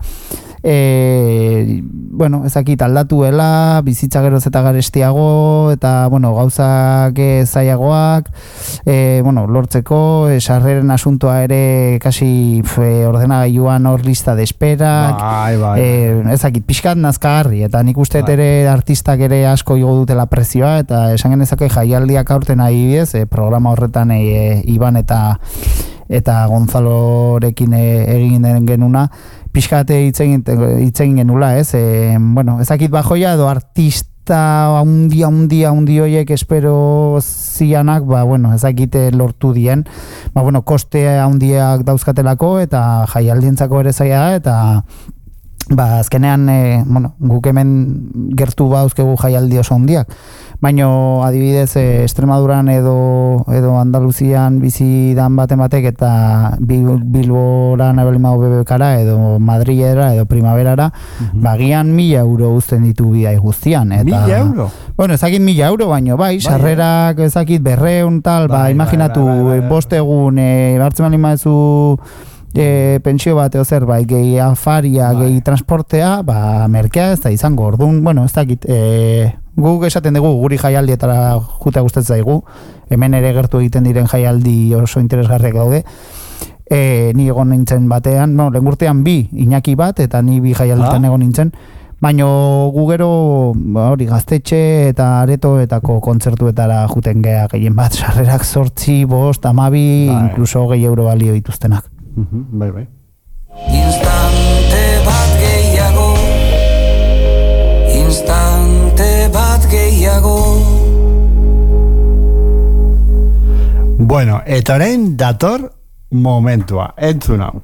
bueno, ezakit aldatuela, bizitza geroz eta garestiago, eta, bueno, gauzak zailagoak, bueno, lortzeko, sarreren asuntoa ere kasi ordenagailuan hor lista de esperak, ezakit, pixkat nazkagarri, eta nik uste ere artistak ere asko igo dutela prezioa, eta esan genezake jaialdiak aurten adibidez, programa horretan Iban eta Gonzalorekin egin den genuna, pixkate hitzegin genula, ez? Bueno, ezakit bajoia edo artista handi horiek espero zianak, bueno, ezakite lortu dien, bueno, koste handiak dauzkatelako eta jaialdientzako ere zaila da, eta azkenean, bueno, guk hemen gertu bauzkegu jaialdi oso handiak. Baina, adibidez, Extremaduran edo Andaluzian bizi dan batek eta Bilboran abelimau bebekara edo Madrilera edo Primaverara, bagian 1.000 euro uzten ditu bidai guztian. 1.000 euro? Bueno, ezakit 1.000 euro, baina sarrerak ezakit 200 tal, imaginatu, bostegun, hartzen bali maezu pentsio bat eo zerbait, gehi afaria, gehi transportea, merkea ez da izango, orduan, bueno, ez dakit, guk esaten dugu, guri jaialdietara juta gustatzen zaigu, hemen ere gertu egiten diren jaialdi oso interesgarriak daude, ni egon nintzen batean, no, lengurtean 2, Iñaki bat, eta ni 2 jaialditan egon nintzen, baina gu gero hori gaztetxe eta aretoetako kontzertuetara juten gea gehien bat, sarrerak 8, 5, 12, inkluso 20 euro balio dituztenak. Bai. Instante bat gehiago. Bueno, eta orain dator momentua, entzun hau.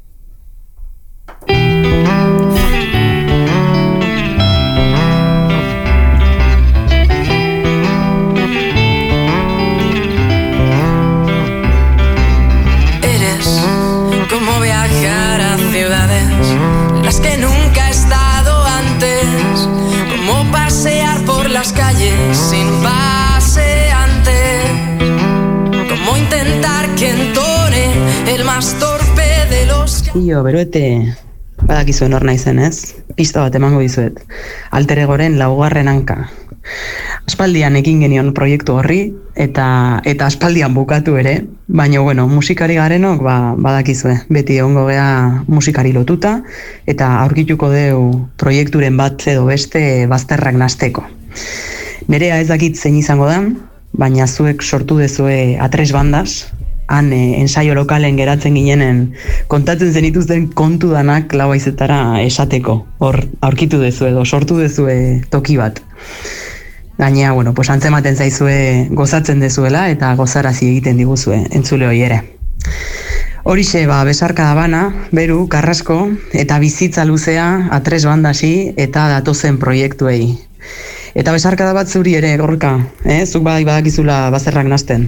Como viajar a ciudades las que nunca he estado antes, como pasear por las calles sin paseantes, como intentar que entone el más torpe de los... Io, beroete, badakizuen hor naizen, ez? Pista bat emango dizuet. Alter egoren 4. hanka. Aspaldian ekin genion proiektu horri, eta aspaldian bukatu ere, baina, bueno, musikari garenok, badakizue, beti egongo gea musikari lotuta, eta aurkituko deu proiekturen bat edo beste bazterrak nasteko. Nerea ez dakit zein izango da, baina zuek sortu dezue A3 bandas, han ensaio lokalen geratzen ginenen kontatzen zenituzten kontu danak lauaizetara esateko, hor aurkitu dezue edo sortu dezue toki bat. Gainea, bueno, pues antzematen zaizue gozatzen dezuela eta gozarazi egiten diguzue entzule hori ere. Horixe, besarka da bana, Beru, Carrasco, eta bizitza luzea A3 bandasi eta datozen proiektuei. Eta besarka da bat zuri ere, Gorka, zuk badakizula bazterrak nasten.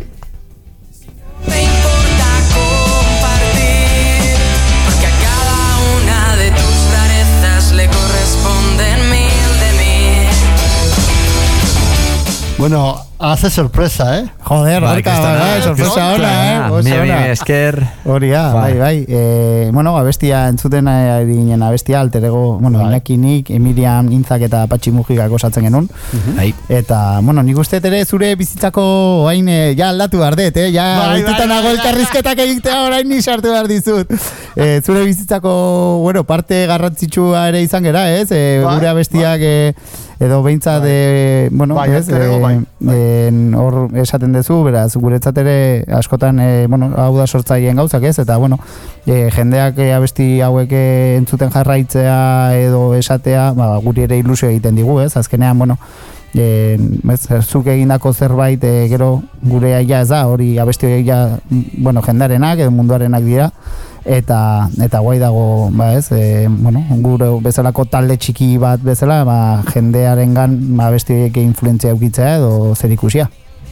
Bueno, hace sorpresa, Joder, sorpresa ona, Mi esker. Horia, bai. Bueno, abestia entzuten ginen abestia alterego, bueno, Iñakinik, Emilian Intzak eta Patxi Mujikak osatzen genuen. Eta, bueno, nik uste ere zure bizitzako hain, ja aldatu bardet, ja ditutan nago elkarrizketak egitea orain ni sartu behar dizut. Zure bizitzako, bueno, parte garrantzitsua ere izan gera, ez? Gure abestiak edo behintzat, bueno, ez? Hor esaten dezu, beraz, guretzat ere askotan, bueno, hau da sortzaileen gauzak, ez? Eta, bueno, jendeak abesti hauek entzuten jarraitzea edo esatea, guri ere ilusio egiten digu, ez? Azkenean, bueno, zuk egindako zerbait gero gure aia ez da, hori abesti ja, bueno, jendarenak edo munduarenak dira, eta guai dago, ba ez, gure bezalako talde txiki bat bezala, ba, jendearengan abesti horiek influentzia eukitzea edo zer ikusia.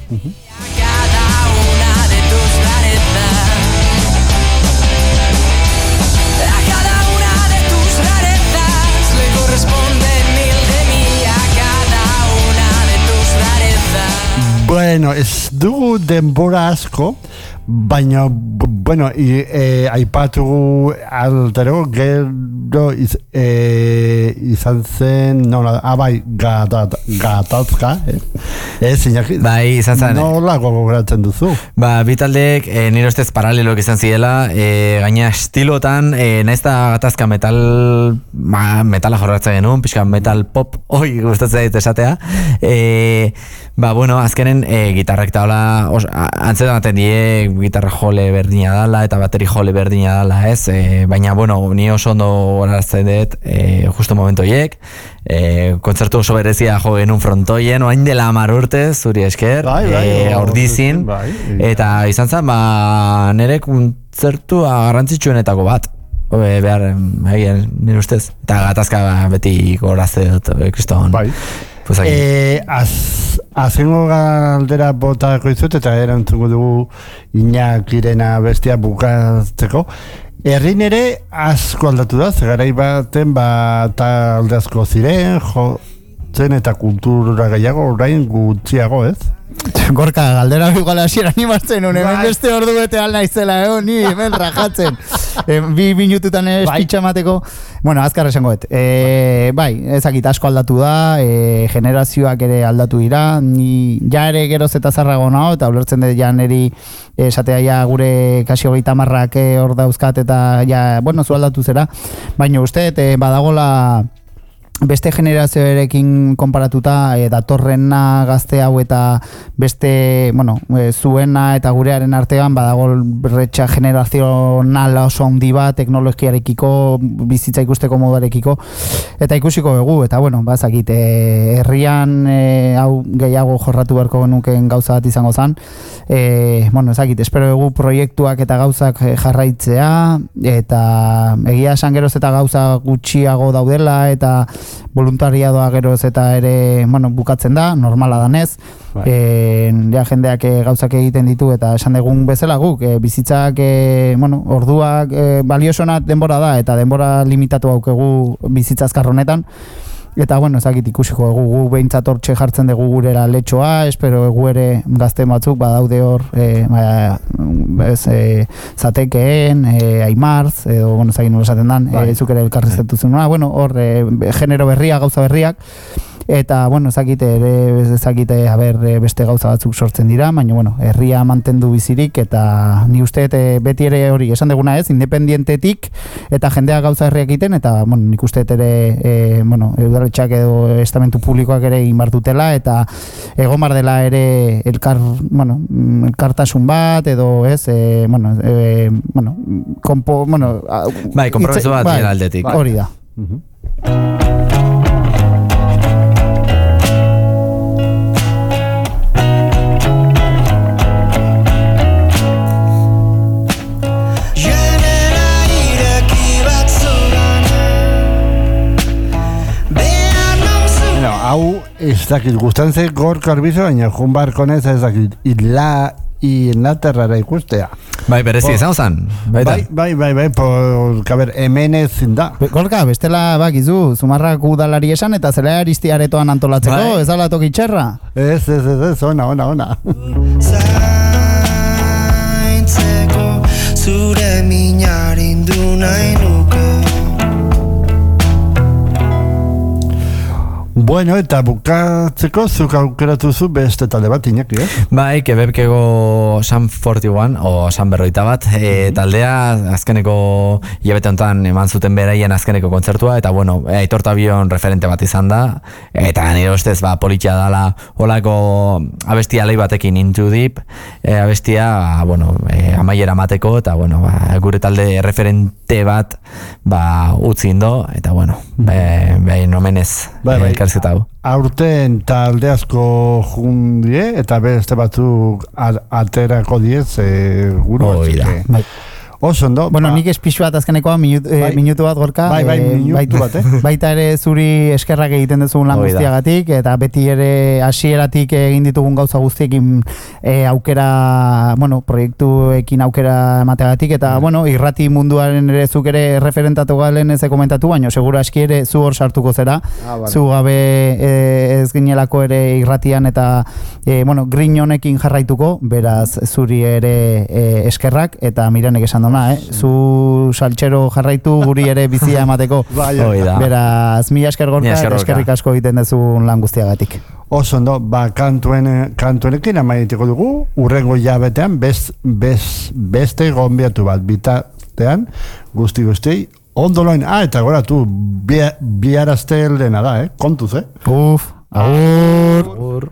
Bueno, ez dugu denbora asko, baina, bueno, aipatu altero, gero izan zen, nola, bai, gatazka, Iñaki, bai, izan zen. Nola gogoratzen duzu? Ba, bitaldeek, nire ustez paraleloak izan zirela, gaina estilotan, naiz da gatazka metala jorratzen genuen, pixka metal pop, gustatzen dit esatea, ba, bueno, azkenen gitarrak eta hola, antzetan aten die, gitarra jole berdina dala eta bateri jole berdina dala, ez? Baina, bueno, ni oso ondo horatzen dut, justo momentu hiek, kontzertu oso berezia jo genuen frontoien, oain dela 10 urte, zuri esker, ordizin, eta izan zen, ba, nire kontzertua garrantzitsuenetako bat, behar, nire ustez, eta gatazka beti gorazte dut, kriston. Bai. Azengo galdera botako izut eta erantzuko dugu Iñakirena bestia bukatzeko. Herrin ere asko aldatu da, zegarai baten talde asko ziren, jotzen eta kultura gehiago, orain gutxiago, ez? Gorka, galdera igual hasiera animatzen hemen beste ordu bete al naizela, ni hemen rajatzen. 2 minututan espitxa emateko. Bueno, azkar esango dut. Bai, ezakit asko aldatu da, generazioak ere aldatu dira, ni ja ere geroz eta zarrago nago, eta ulertzen dut ja neri esatea ja gure kasi 30 hor dauzkat, eta ja, bueno, zu aldatu zera, baina uste, badagola beste generazioarekin konparatuta datorrena gazte hau eta beste, bueno, zuena eta gurearen artean badago bretxa generazional oso handi bat teknologiarekiko, bizitza ikusteko moduarekiko, eta ikusiko dugu, eta bueno, bazakit, herrian hau gehiago jorratu beharko genuken gauza bat izango zen, bueno, ezakit, espero dugu proiektuak eta gauzak jarraitzea, eta egia esan geroz eta gauza gutxiago daudela, eta voluntariadoa geroz eta ere, bueno, bukatzen da, normala danez, ja jendeak gauzak egiten ditu, eta esan dugun bezala guk, bizitzak, bueno, orduak baliosona denbora da, eta denbora limitatu haukegu bizitza azkar honetan, eta, bueno, ezakit ikusiko gu behintzat hortxe jartzen dugu gurera letxoa, espero gu ere gazte batzuk badaude hor, zatekeen, aimarz, edo, bueno, ezagin nola esaten dan, zuk ere elkarriztetu zen, bueno, hor, genero berria, gauza berriak, eta, bueno, ezakite, beste gauza batzuk sortzen dira, baina, bueno, herria mantendu bizirik, eta ni uste, beti ere hori, esan deguna ez, independientetik, eta jendea gauza herriak egiten, eta, bueno, nik uste ere, bueno, udaletxak edo estamentu publikoak ere inbartutela, eta egon bar dela ere elkartasun bat, edo ez, bai, konpromiso bat nire aldetik. Hori da. Hau, ez dakit, guztan ze Gorka Arbizu, baina jun barkonez ez dakit, Inglaterrara ikustea. Bai, berezi, izan zan? Bai, kaber, hemen ez zinda. Gorka, bestela, bakizu, Zumarrak udalari esan, eta zela aristiaretoan antolatzeko, ez ala toki txerra? Ez, ona. Zaintzeko zure minarindu nahi nuke. Bueno, eta bukatzeko zuk aukeratu zu beste talde bat, Iñaki, Bai, Quebeceko San 41, o San 41, taldea azkeneko hilabete honetan eman zuten beraien azkeneko kontzertua, eta bueno, Aitor Tabion referente bat izan da, eta nire ustez, politxea dala holako abestia lei batekin Into Deep, abestia, bueno, amaiera mateko, eta bueno, gure talde referente bat, utzi indo, eta bueno, behin omenez, elkarrizketa gertatu. Aurten talde asko jundie, eta beste batzuk aterako diez guru. Oso ondo. Bueno, nik espixu bat azkenekoa minutu bat gorka. Minutu bat, Baita ere zuri eskerrak egiten duzun lan guztiagatik, eta beti ere hasieratik egin ditugun gauza guztiekin aukera, bueno, proiektuekin aukera emateagatik, eta, bueno, irrati munduaren ere zuk ere referentatu galen ez komentatu, baina segura aski ere zu hor sartuko zera, zu gabe ez ginelako ere irratian, eta, bueno, grin honekin jarraituko, beraz zuri ere eskerrak, eta Miranek esan dona, zu saltxero jarraitu guri ere bizia emateko. Beraz, mila esker gorka, eskerrik asko egiten dezun lan guztiagatik. Oso ondo, kantuenekin amaiteko dugu, urrengo jabetean beste gonbiatu bat, bitatean guzti ondoloen, eta gora tu, biharazte dena da, kontuz, Uf, agur.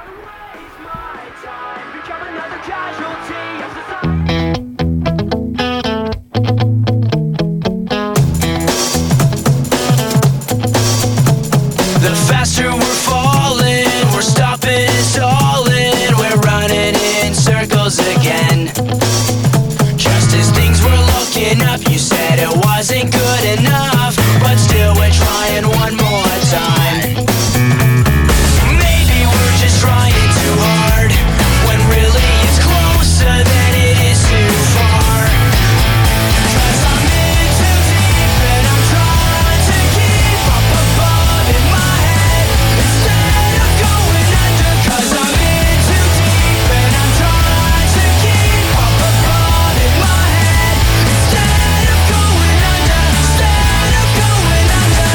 Again, just as things were looking up, you said it wasn't good enough, but still we're trying one more time. Maybe we're just trying too hard, when really it's closer than it is too far. 'Cause I'm in too deep and I'm trying to keep up above in my head instead of going under. 'Cause I'm in too deep and I'm trying to keep up above in my head instead of going under, instead of going under.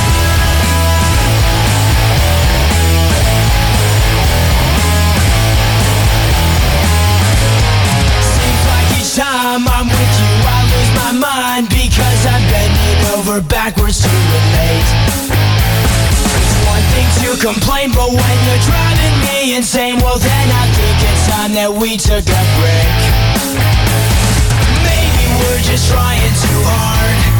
Seems like each time I'm with you I lose my mind, because I'm bending over backwards to relate. It's one thing to complain, but when you're driving me insane, well then I think it's time that we took a break. Maybe we're just trying too hard,